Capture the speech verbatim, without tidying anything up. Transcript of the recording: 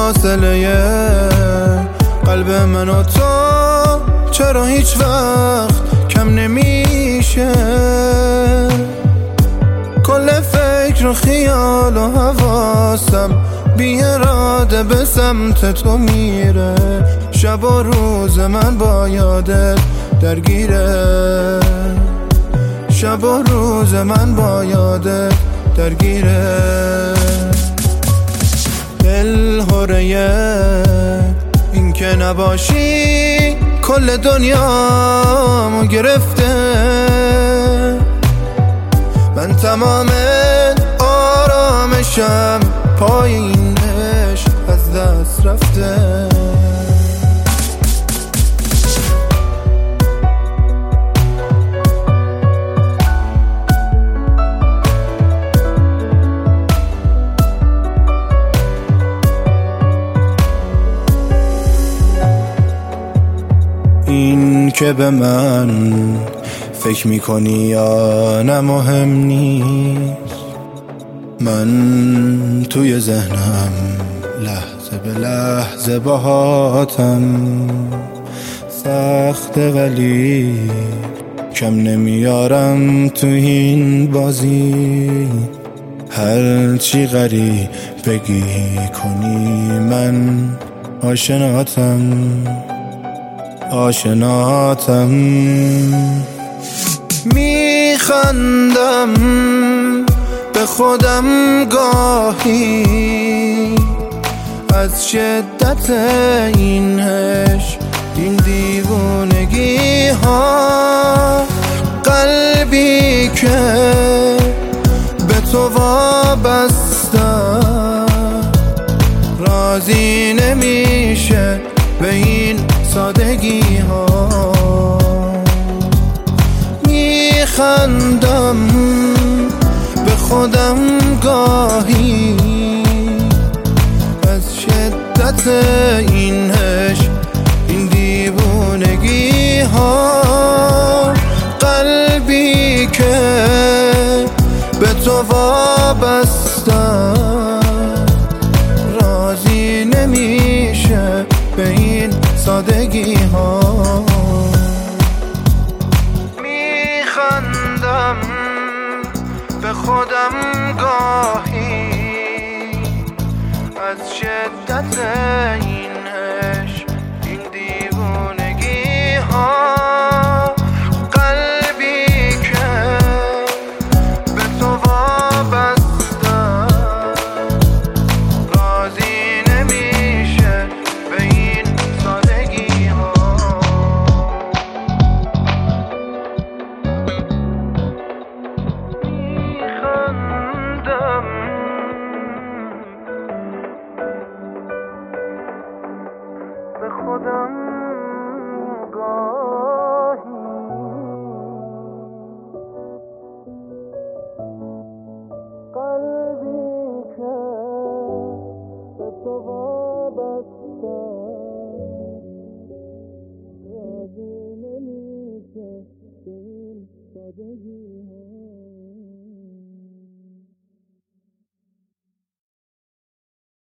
فاصله قلب من و تو چرا هیچ وقت کم نمیشه؟ کل فکر و خیال و حواسم بی اراده به سمت تو میره. شب و روز من با یادت درگیره، شب و روز من با یادت درگیره. دل هوره این که نباشی کل دنیامو گرفته. من تمام آرامشم پای این عشق از دست رفته. این که به من فکر میکنی یا نه مهم نیست. من توی ذهنم لحظه به لحظه باهاتم. سخته ولی کم نمیارم تو این بازی. هر چی غریب بگی کنی من آشناتم، آشناتم. میخندم به خودم گاهی از شدت این عشق، این دیوونگی ها. قلبی که به تو وابسته راضی نمیشه به این سادگی ها. میخندم به خودم گاهی از شدت این عشق، این دیوونگی ها. قلبی که به تو وابسته راضی نمیشه به این سادگی ها. میخندم به خودم گاهی از شدت این عشق، این دیوونگی ها. قلبی که به تو وابسته راضی نمیشه به این سادگی ها. میخندم به خودم گاهی قلبی که به تو وابسته راضی نمیشه به این سادگی ها.